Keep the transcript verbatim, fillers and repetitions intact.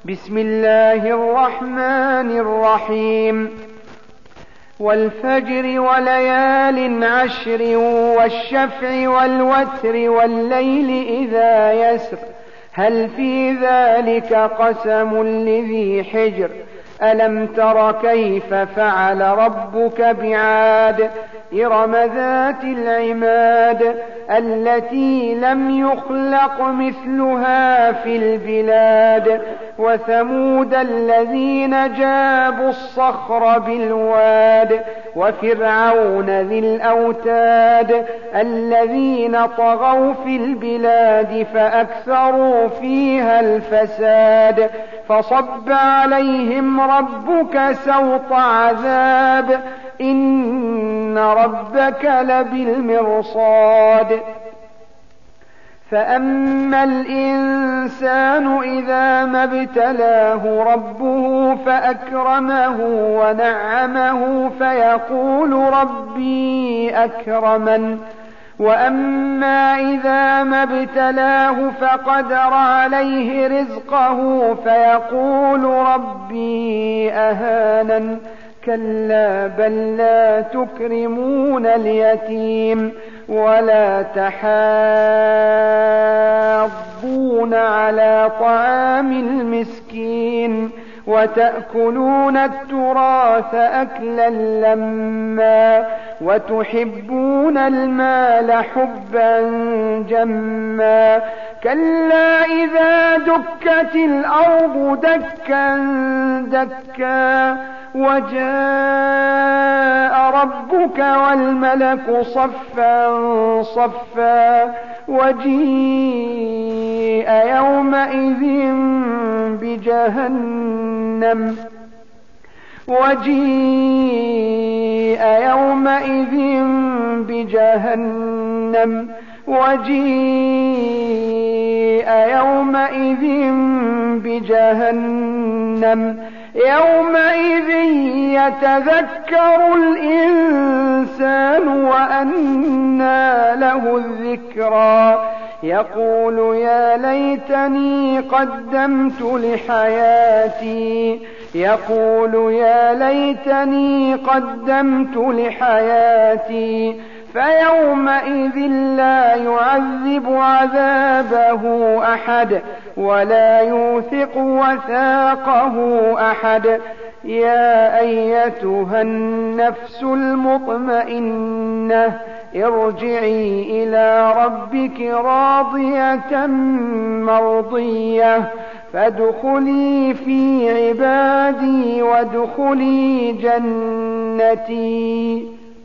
بسم الله الرحمن الرحيم والفجر وليال عشر والشفع والوتر والليل إذا يسر هل في ذلك قسم لذي حجر ألم تر كيف فعل ربك بعاد إرم ذات العماد التي لم يخلق مثلها في البلاد وثمود الذين جابوا الصخر بالواد وفرعون ذي الأوتاد الذين طغوا في البلاد فأكثروا فيها الفساد فصب عليهم ربك سوط عذاب إن ربك لبالمرصاد فأما الإنسان إذا ما ابتلاه ربه فأكرمه ونعمه فيقول ربي أكرمن وأما إذا ما ابتلاه فقدر عليه رزقه فيقول ربي أهانن كلا بل لا تكرمون اليتيم ولا تحاضون على طعام المسكين وتأكلون التراث أكلا لما وتحبون المال حبا جما كلا إذا دكت الأرض دكا دكا وجاء ربك والملك صفا صفا وجيء يومئذ بجهنم وجيء يومئذ بجهنم وجيء يومئذ بجهنم يومئذ يتذكر الإنسان وأنى له الذكرى يقول يا ليتني قدمت لحياتي يقول يا ليتني قدمت لحياتي فيومئذ لا يعذب عذابه أحد ولا يوثق وثاقه أحد يا أيتها النفس المطمئنة ارجعي إلى ربك راضية مرضية فادخلي في عبادي وادخلي جنتي.